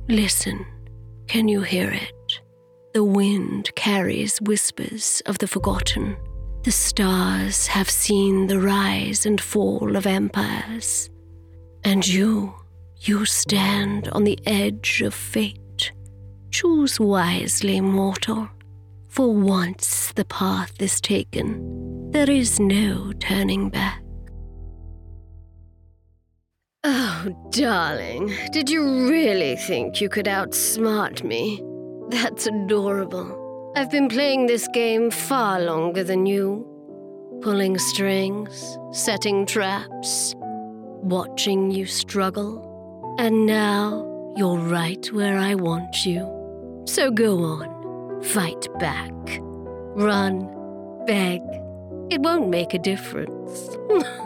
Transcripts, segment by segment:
Listen, can you hear it? The wind carries whispers of the forgotten. The stars have seen the rise and fall of empires. And you stand on the edge of fate. Choose wisely, mortal. For once the path is taken, there is no turning back. Oh, darling, did you really think you could outsmart me? That's adorable. I've been playing this game far longer than you. Pulling strings, setting traps, watching you struggle. And now you're right where I want you. So go on, fight back. Run, beg. It won't make a difference.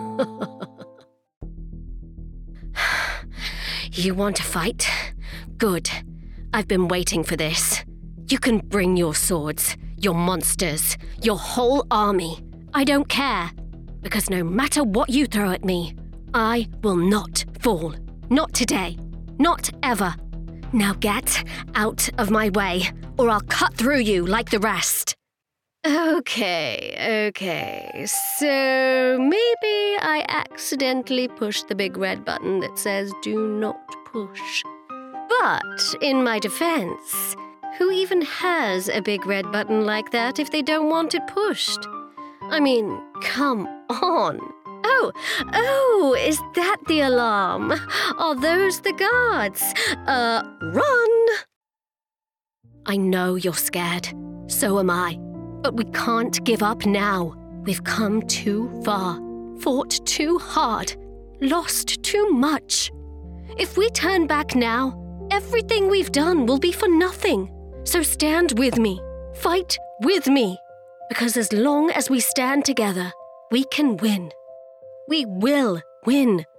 You want to fight? Good. I've been waiting for this. You can bring your swords, your monsters, your whole army. I don't care. Because no matter what you throw at me, I will not fall. Not today. Not ever. Now get out of my way, or I'll cut through you like the rest. Okay. So maybe I accidentally pushed the big red button that says do not push. But in my defense, who even has a big red button like that if they don't want it pushed? I mean, come on. Oh, is that the alarm? Are those the guards? Run! I know you're scared. So am I. But we can't give up now. We've come too far, fought too hard, lost too much. If we turn back now, everything we've done will be for nothing. So stand with me. Fight with me. Because as long as we stand together, we can win. We will win.